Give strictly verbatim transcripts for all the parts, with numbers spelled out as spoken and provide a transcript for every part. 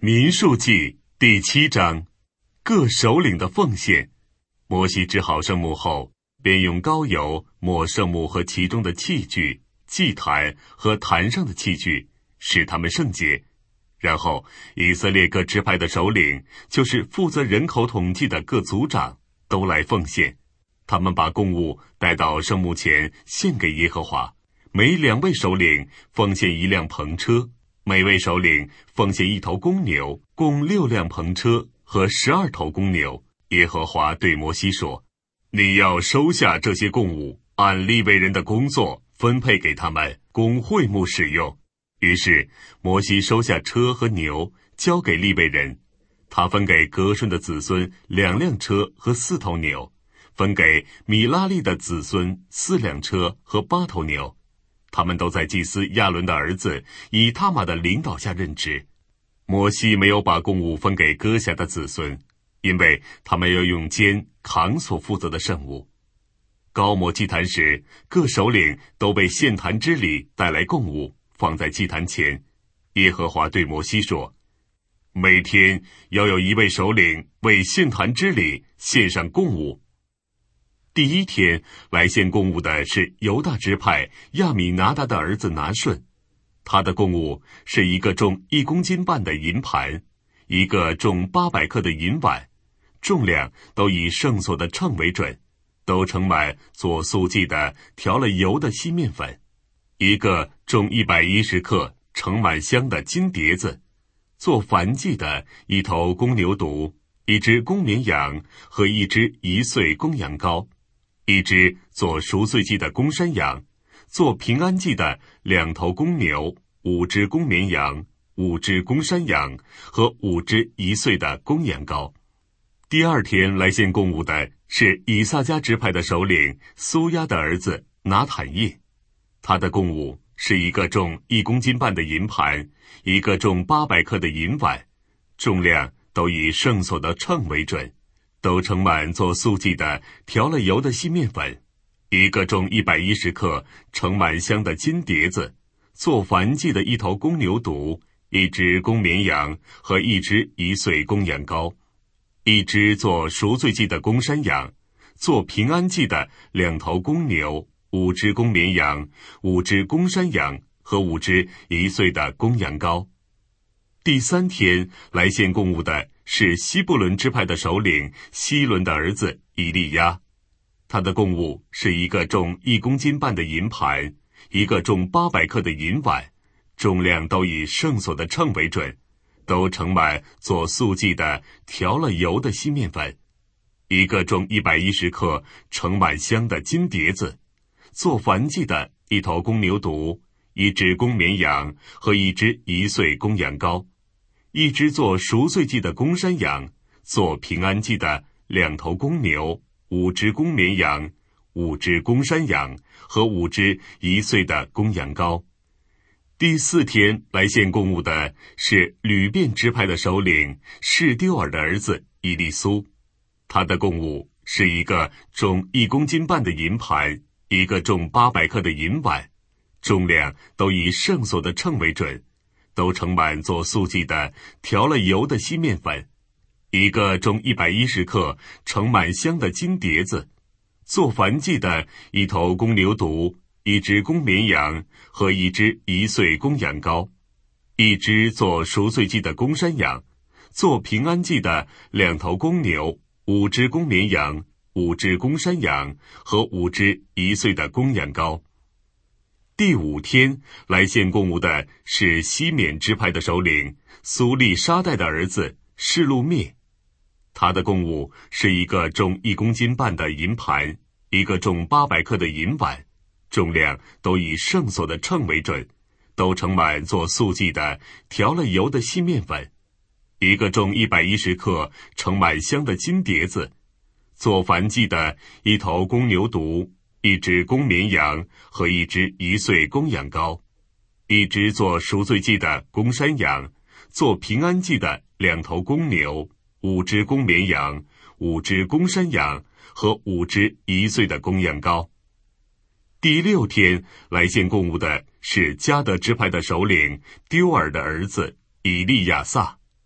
民数记第七章，各首领的奉献。摩西治好圣幕后，便用膏油抹圣幕和其中的器具、祭坛和坛上的器具，使他们圣洁。然后以色列各支派的首领，就是负责人口统计的各族长，都来奉献。他们把供物带到圣幕前献给耶和华，每两位首领奉献一辆篷车，每位首领奉献一头公牛，共六辆篷车和十二头公牛。耶和华对摩西说：你要收下这些供物，按利未人的工作分配给他们，供会幕使用。于是摩西收下车和牛，交给利未人。他分给革顺的子孙两辆车和四头牛，分给米拉利的子孙四辆车和八头牛。他们都在祭司亚伦的儿子以他玛的领导下任职。摩西没有把供物分给歌辖的子孙，因为他们要用肩扛所负责的圣物。膏抹祭坛时，各首领都被献坛之礼带来供物，放在祭坛前。耶和华对摩西说：每天要有一位首领为献坛之礼献上供物。第一天来献供物的是犹大支派亚米拿达的儿子拿顺，他的供物是一个重一公斤半的银盘，一个重八百克的银碗，重量都以圣所的秤为准，都盛满做素祭的调了油的细面粉，一个重一百一十克盛满香的金碟子，做燔祭的一头公牛犊，一只公绵羊和一只一岁公羊羔，一只做赎罪祭的公山羊，做平安祭的两头公牛，五只公绵羊，五只公山羊和五只一岁的公羊羔。第二天来献供物的是以撒迦支派的首领苏亚的儿子拿坦叶，他的供物是一个重一公斤半的银盘，一个重八百克的银碗，重量都以圣所的秤为准，都盛满做素祭的调了油的细面粉，一个重一百一十克盛满香的金碟子，做燔祭的一头公牛犊，一只公绵羊和一只一岁公羊羔，一只做赎罪祭的公山羊，做平安祭的两头公牛，五只公绵羊，五只公山羊和五只一岁的公羊羔。第三天来献供物的是西布伦支派的首领西伦的儿子以利亚，他的供物是一个重一公斤半的银盘，一个重八百克的银碗，重量都以圣所的秤为准，都盛满做素祭的调了油的细面粉，一个重一百一十克盛满香的金碟子，做燔祭的一头公牛犊，一只公绵羊和一只一岁公羊羔，一只做赎罪祭的公山羊，做平安祭的两头公牛，五只公绵羊，五只公山羊和五只一岁的公羊羔。第四天来献供物的是吕便支派的首领士丢尔的儿子以利苏，他的供物是一个重一公斤半的银盘，一个重八百克的银碗，重量都以圣所的秤为准，都盛满做素祭的调了油的细面粉，一个重一百一十克盛满香的金碟子，做燔祭的一头公牛犊，一只公绵羊和一只一岁公羊羔，一只做赎罪祭的公山羊，做平安祭的两头公牛，五只公绵羊，五只公山羊和五只一岁的公羊羔。第五天来献供物的是西缅支派的首领苏利沙代的儿子示路灭，他的供物是一个重一公斤半的银盘，一个重八百克的银碗，重量都以圣所的秤为准，都盛满做素祭的调了油的细面粉，一个重一百一十克盛满香的金碟子，做燔祭的一头公牛犊，一只公绵羊和一只一岁公羊羔，一只做赎罪祭的公山羊，做平安祭的两头公牛，五只公绵羊，五只公山羊和五只一岁的公羊羔。第六天来献供物的是迦得支派的首领丢尔的儿子以利亚撒，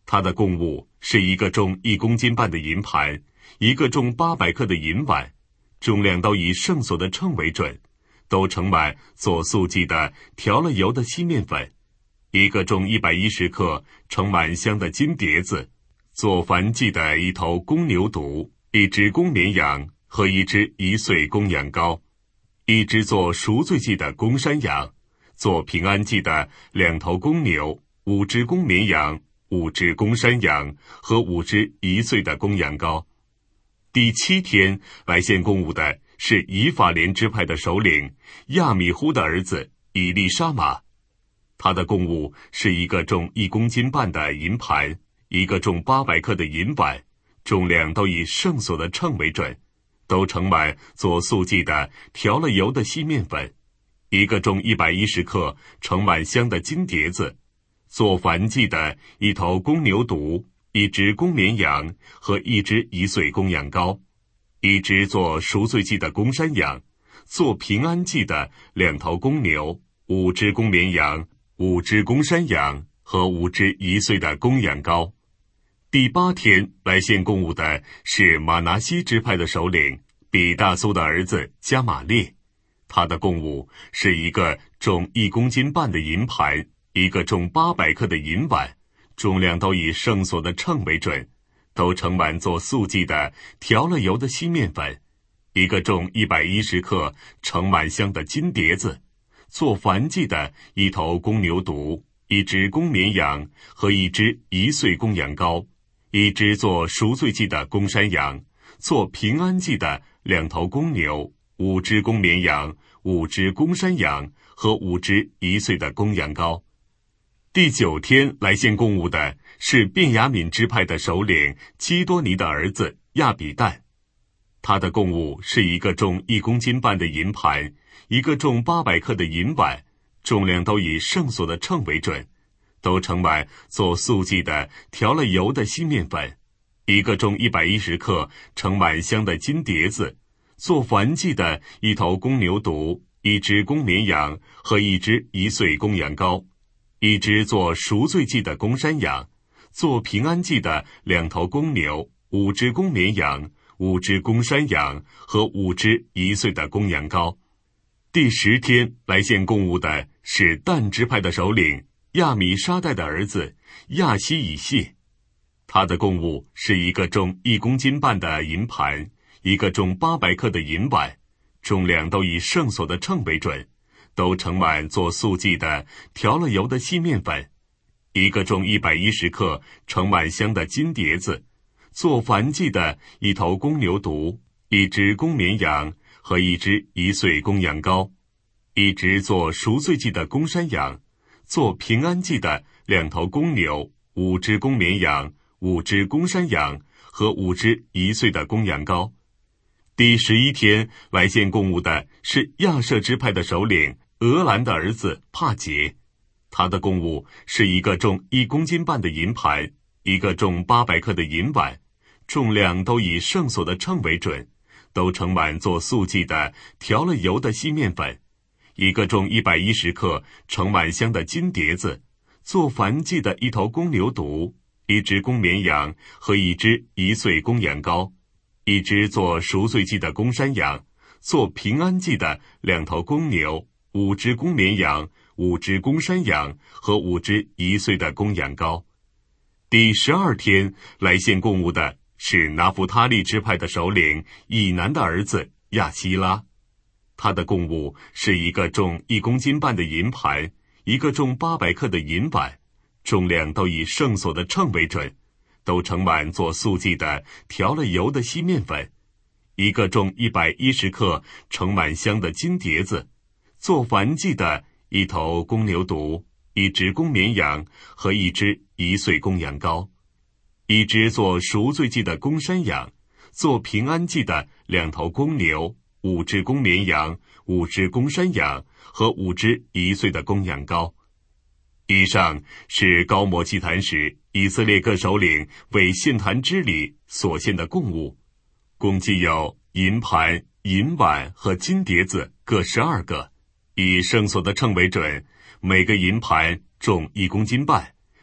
他的供物是一个重一公斤半的银盘，一个重八百克的银碗，重量都以圣所的称为准，都盛满做素祭的调了油的细面粉，一个重一百一十克盛满香的金碟子，做燔祭的一头公牛犊，一只公绵羊和一只一岁公羊羔，一只做赎罪祭的公山羊，做平安祭的两头公牛，五只公绵羊，五只公山羊和五只一岁的公羊羔。第七天来献供物的是以法莲支派的首领亚米忽的儿子以利沙玛，他的供物是一个重一公斤半的银盘，一个重八百克的银碗，重量都以圣所的称为准，都盛满做素祭的调了油的细面粉，一个重一百一十克盛满香的金碟子，做燔祭的一头公牛犊，一只公绵羊和一只一岁公羊羔，一只做赎罪祭的公山羊，做平安祭的两头公牛，五只公绵羊，五只公山羊和五只一岁的公羊羔。第八天来献供物的是马拿西支派的首领比大苏的儿子加玛列，他的供物是一个重一公斤半的银盘，一个重八百克的银碗，重量都以圣所的称为准，都盛满做素祭的调了油的细面粉，一个重一百一十克盛满香的金碟子，做燔祭的一头公牛犊，一只公绵羊和一只一岁公羊羔，一只做赎罪祭的公山羊，做平安祭的两头公牛，五只公绵羊，五只公山羊和五只一岁的公羊羔。第九天来献供物的是便雅悯支派的首领基多尼的儿子亚比旦，他的供物是一个重一公斤半的银盘，一个重八百克的银碗，重量都以圣所的称为准，都盛满做素祭的调了油的细面粉，一个重一百一十克盛满香的金碟子，做燔祭的一头公牛犊，一只公绵羊和一只一岁公羊羔，一只做赎罪祭的公山羊，做平安祭的两头公牛，五只公绵羊，五只公山羊和五只一岁的公羊羔。第十天来献供物的是但支派的首领亚米沙代的儿子亚希以谢，他的供物是一个重一公斤半的银盘，一个重八百克的银碗，重量都以圣所的称为准，都盛满做素祭的调了油的细面粉，一个重一百一十克盛满香的金碟子，做燔祭的一头公牛犊，一只公绵羊和一只一岁公羊羔，一只做赎罪祭的公山羊，做平安祭的两头公牛，五只公绵羊，五只公山羊和五只一岁的公羊羔。第十一天来献供物的是亚舍支派的首领俄兰的儿子帕杰，他的供物是一个重一公斤半的银盘，一个重八百克的银碗，重量都以圣所的称为准，都盛满做素祭的调了油的细面粉，一个重一百一十克盛满香的金碟子，做燔祭的一头公牛犊，一只公绵羊和一只一岁公羊羔，一只做赎罪祭的公山羊，做平安祭的两头公牛，五只公绵羊，五只公山羊和五只一岁的公羊羔。第十二天来献供物的是拿弗他利支派的首领以南的儿子亚希拉，他的供物是一个重一公斤半的银盘，一个重八百克的银碗，重量都以圣所的称为准，都盛满做素祭的调了油的细面粉，一个重一百一十克盛满香的金碟子，做燔祭的一头公牛犊，一只公绵羊和一只一岁公羊羔，一只做赎罪祭的公山羊，做平安祭的两头公牛，五只公绵羊，五只公山羊和五只一岁的公羊羔。以上是高摩祭坛时以色列各首领为献坛之礼所献的供物，共计有银盘、银碗和金碟子各十二个，以圣所的称为准，每个银盘重一公斤半，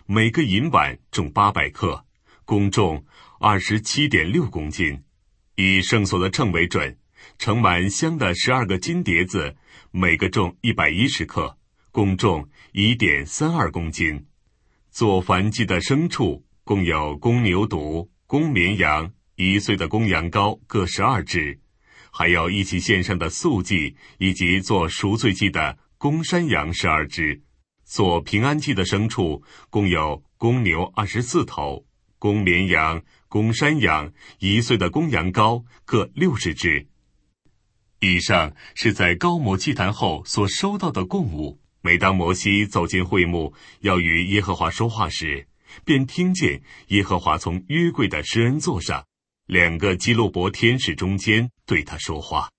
每个银碗重八百克，共重二十七点六公斤，以圣所的秤为准，盛满香的十二个金碟子，每个重一百一十克，共重一点三二公斤。做燔祭的牲畜共有公牛犊、公绵羊、一岁的公羊羔各十二只，还有一起献上的素祭以及做赎罪祭的公山羊十二只。做平安祭的牲畜共有公牛二十四头，公绵羊、公山羊、一岁的公羊羔各六十只。以上是在高摩祭坛后所收到的供物。每当摩西走进会幕，要与耶和华说话时，便听见耶和华从约柜的施恩座上，两个基路伯天使中间对他说话。